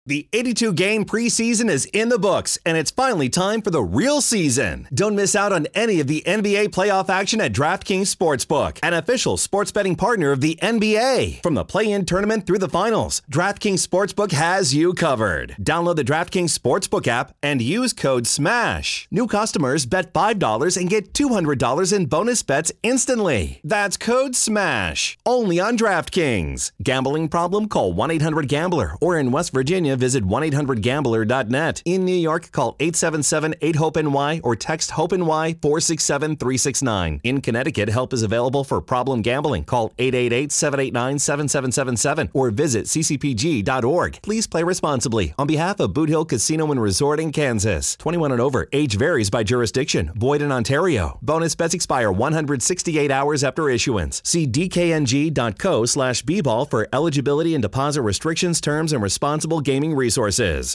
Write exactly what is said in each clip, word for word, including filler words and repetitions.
The eighty-two game preseason is in the books, and it's finally time for the real season. Don't miss out on any of the N B A playoff action at DraftKings Sportsbook, an official sports betting partner of the N B A. From the play-in tournament through the finals, DraftKings Sportsbook has you covered. Download the DraftKings Sportsbook app and use code SMASH. New customers bet five dollars and get two hundred dollars in bonus bets instantly. That's code SMASH. Only on DraftKings. Gambling problem? Call one eight hundred gambler, or in West Virginia, visit one eight hundred gambler dot net. In New York, call eight seven seven eight hope N Y or text HOPE-NY four six seven three six nine. In Connecticut, help is available for problem gambling. Call eight eight eight seven eight nine seven seven seven seven or visit c c p g dot org. Please play responsibly. On behalf of Boot Hill Casino and Resort in Kansas. twenty-one and over. Age varies by jurisdiction. Void in Ontario. Bonus bets expire one hundred sixty-eight hours after issuance. See d k n g dot co slash b ball for eligibility and deposit restrictions, terms, and responsible gaming resources.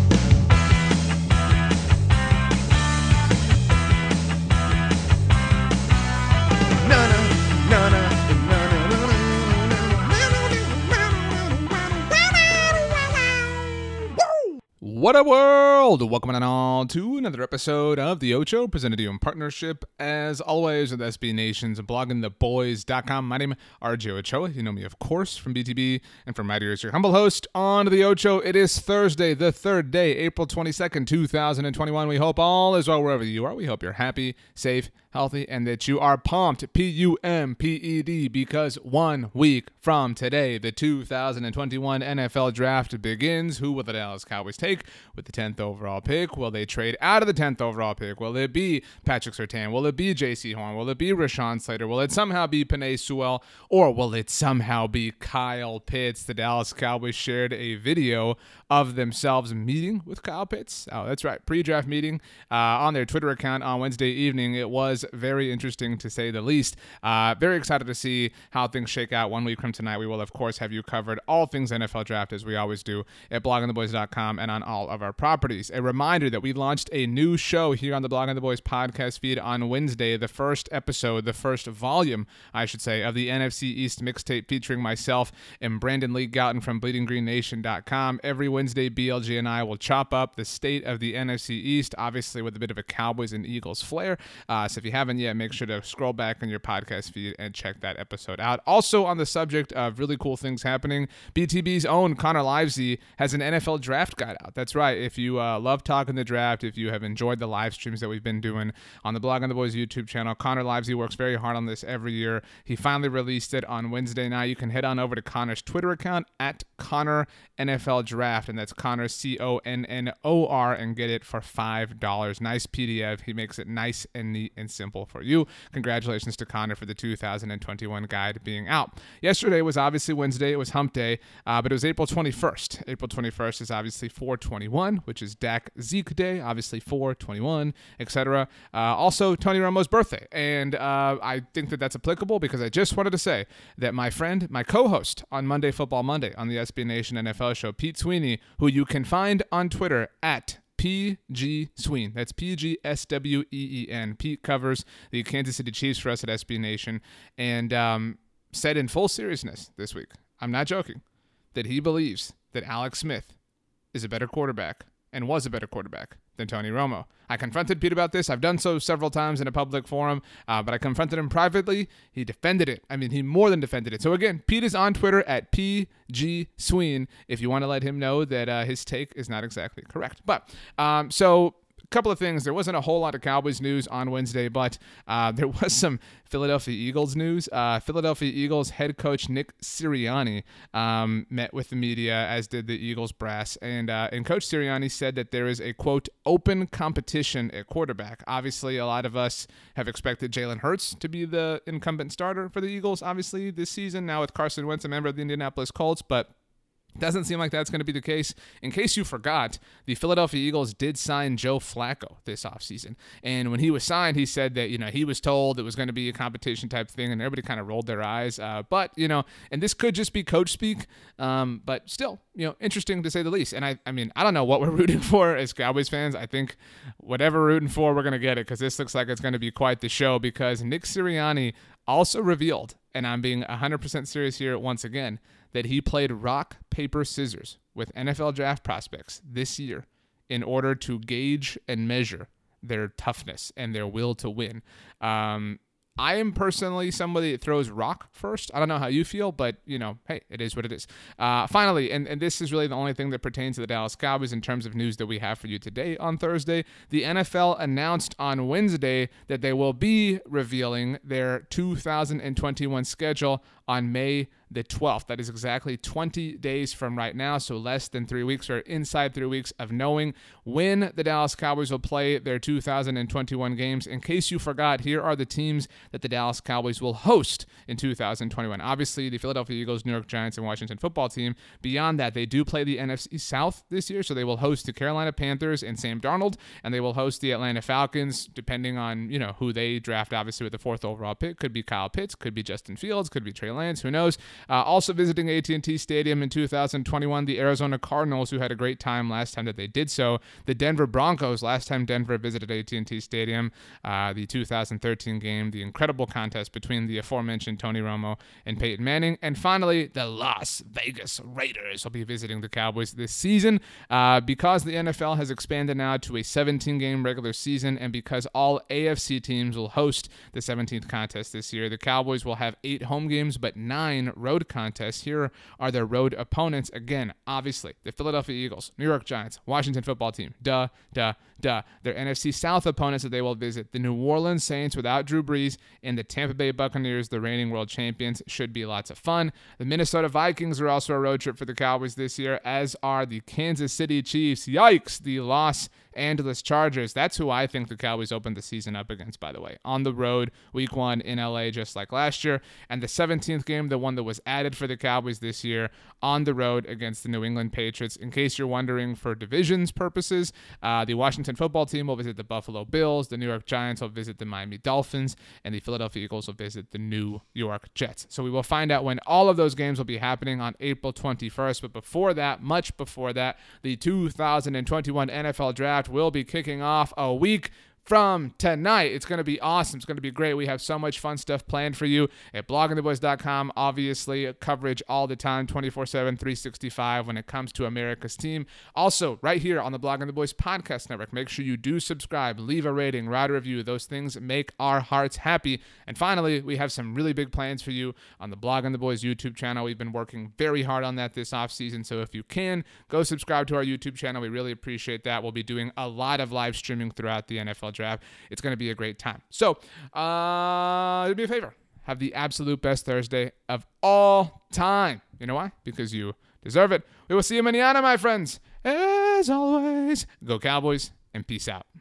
What up, world? Welcome on all to another episode of The Ocho, presented to you in partnership, as always, with S B Nation's blogging the boys dot com. My name is R J Ochoa. You know me, of course, from B T B, and from my dear, your humble host on The Ocho. It is Thursday, the third day, April twenty-second, two thousand twenty-one. We hope all is well wherever you are. We hope you're happy, safe, healthy, and that you are pumped, P U M P E D, because one week from today, the two thousand twenty-one N F L Draft begins. Who will the Dallas Cowboys take with the tenth overall pick? Will they trade out of the tenth overall pick? Will it be Patrick Surtain? Will it be J C Horn? Will it be Rashawn Slater? Will it somehow be Penei Sewell? Or will it somehow be Kyle Pitts? The Dallas Cowboys shared a video of themselves meeting with Kyle Pitts. Oh, that's right, pre-draft meeting uh, on their Twitter account on Wednesday evening. It was very interesting, to say the least. Uh, very excited to see how things shake out one week from tonight. We will, of course, have you covered all things N F L Draft, as we always do, at blogging the boys dot com and on all of our properties. A reminder that we launched a new show here on the Blogging the Boys podcast feed on Wednesday, the first episode, the first volume, I should say, of the N F C East mixtape featuring myself and Brandon Lee Gouton from bleeding green nation dot com. Every Wednesday, B L G and I will chop up the state of the N F C East, obviously with a bit of a Cowboys and Eagles flair. Uh, so if you haven't yet, make sure to scroll back in your podcast feed and check that episode out. Also, on the subject of really cool things happening, B T B's own Connor Livesey has an N F L draft guide out. That's right. If you uh, love talking the draft, if you have enjoyed the live streams that we've been doing on the Blogging the Boys YouTube channel, Connor Livesey works very hard on this every year. He finally released it on Wednesday night. You can head on over to Connor's Twitter account at Connor N F L Draft, and that's Connor, C O N N O R, and get it for five dollars. Nice P D F. He makes it nice and neat and simple for you. Congratulations to Connor for the two thousand twenty-one guide being out. Yesterday was obviously Wednesday. It was hump day, uh, but it was April twenty-first. April twenty-first is obviously four twenty-one, which is Dak Zeke Day, obviously four twenty-one, et cetera. Uh, also, Tony Romo's birthday, and uh, I think that that's applicable because I just wanted to say that my friend, my co-host on Monday Football Monday on the S B Nation N F L show, Pete Sweeney, who you can find on Twitter at P G Sween. That's P G S W E E N. Pete covers the Kansas City Chiefs for us at S B Nation, and um, said in full seriousness this week, I'm not joking, that he believes that Alex Smith is a better quarterback and was a better quarterback than Tony Romo. I confronted Pete about this. I've done so several times in a public forum, uh, but I confronted him privately. He defended it. I mean, he more than defended it. So again, Pete is on Twitter at P G Sween if you want to let him know that uh, his take is not exactly correct. But um, so a couple of things. There wasn't a whole lot of Cowboys news on Wednesday, but uh, there was some Philadelphia Eagles news. Uh, Philadelphia Eagles head coach Nick Sirianni um, met with the media, as did the Eagles brass. And, uh, and Coach Sirianni said that there is a, quote, open competition at quarterback. Obviously, a lot of us have expected Jalen Hurts to be the incumbent starter for the Eagles, obviously, this season. Now with Carson Wentz, a member of the Indianapolis Colts, but doesn't seem like that's going to be the case. In case you forgot, the Philadelphia Eagles did sign Joe Flacco this offseason. And when he was signed, he said that, you know, he was told it was going to be a competition type thing, and everybody kind of rolled their eyes. Uh, but, you know, and this could just be coach speak, um, but still, you know, interesting to say the least. And I, I mean, I don't know what we're rooting for as Cowboys fans. I think whatever we're rooting for, we're going to get it, because this looks like it's going to be quite the show, because Nick Sirianni also revealed, and I'm being one hundred percent serious here once again, that he played rock, paper, scissors with N F L draft prospects this year in order to gauge and measure their toughness and their will to win. Um, I am personally somebody that throws rock first. I don't know how you feel, but, you know, hey, it is what it is. Uh, finally, and, and this is really the only thing that pertains to the Dallas Cowboys in terms of news that we have for you today on Thursday. The N F L announced on Wednesday that they will be revealing their two thousand twenty-one schedule on May the twelfth. That is exactly twenty days from right now, so less than three weeks or inside three weeks of knowing when the Dallas Cowboys will play their two thousand twenty-one games. In case you forgot, here are the teams that the Dallas Cowboys will host in two thousand twenty-one. Obviously, the Philadelphia Eagles, New York Giants, and Washington Football Team. Beyond that, they do play the N F C South this year, so they will host the Carolina Panthers and Sam Darnold, and they will host the Atlanta Falcons, depending on, you know, who they draft, obviously, with the fourth overall pick. Could be Kyle Pitts, could be Justin Fields, could be Trey Lance, who knows. Uh, also visiting A T and T Stadium in two thousand twenty-one, the Arizona Cardinals, who had a great time last time that they did so. The Denver Broncos, last time Denver visited A T and T Stadium, uh, the two thousand thirteen game, the incredible contest between the aforementioned Tony Romo and Peyton Manning. And finally, the Las Vegas Raiders will be visiting the Cowboys this season. Uh, because the N F L has expanded now to a seventeen game regular season, and because all A F C teams will host the seventeenth contest this year, the Cowboys will have eight home games but nine road contests. Here are their road opponents. Again, obviously, the Philadelphia Eagles, New York Giants, Washington Football Team. Duh, duh, duh. Their N F C South opponents that they will visit, the New Orleans Saints without Drew Brees and the Tampa Bay Buccaneers, the reigning world champions. Should be lots of fun. The Minnesota Vikings are also a road trip for the Cowboys this year, as are the Kansas City Chiefs. Yikes, the Los Angeles Chargers. That's who I think the Cowboys opened the season up against, by the way. On the road, week one in L A, just like last year. And the seventeenth game, the one that was added for the Cowboys this year, on the road against the New England Patriots. In case you're wondering, for divisions purposes, uh, the Washington Football Team will visit the Buffalo Bills, the New York Giants will visit the Miami Dolphins, and the Philadelphia Eagles will visit the New York Jets. So we will find out when all of those games will be happening on April twenty-first. But before that, much before that, the two thousand twenty-one N F L Draft will be kicking off a week from tonight. It's going to be awesome. It's going to be great. We have so much fun stuff planned for you at blogging the boys dot com. Obviously, coverage all the time, twenty-four seven, three sixty-five when it comes to America's team. Also, right here on the Blogging the Boys podcast network, make sure you do subscribe, leave a rating, write a review. Those things make our hearts happy. And finally, we have some really big plans for you on the Blogging the Boys YouTube channel. We've been working very hard on that this offseason, so if you can, go subscribe to our YouTube channel. We really appreciate that. We'll be doing a lot of live streaming throughout the N F L draft. It's going to be a great time. So, uh, do me a favor. Have the absolute best Thursday of all time. You know why? Because you deserve it. We will see you manana, my friends. As always, go Cowboys, and peace out.